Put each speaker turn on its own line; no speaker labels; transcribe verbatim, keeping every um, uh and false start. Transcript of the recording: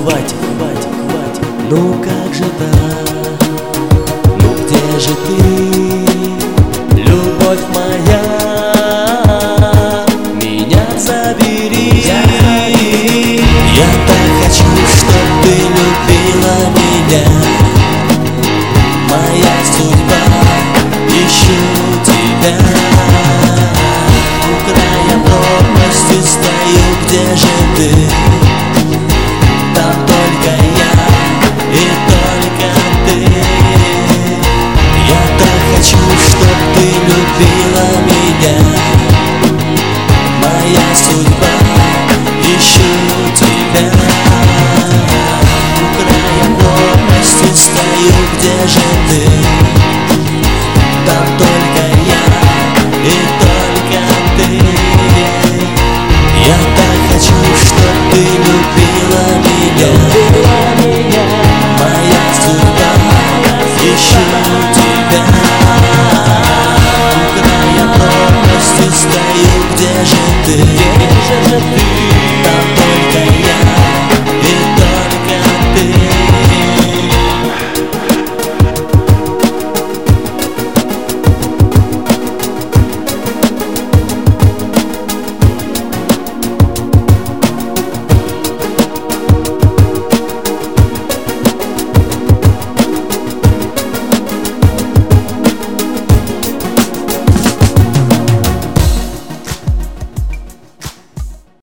хватит, хватит, хватит. Ну как же так? Ну где же ты, любовь моя? Меня забери. Я так хочу, чтоб ты любила меня. Моя судьба, ищу тебя. У края пропасти стою, где же ты? Там только я и только ты. Я так хочу, чтоб ты любила меня. Моя судьба, ищу тебя. У края пропасти стою, где же ты? Там только я и только ты. Я так хочу, чтоб ты любила меня. Моя судьба, ищу тебя. У края пропасти стою, где же ты? Где же ты?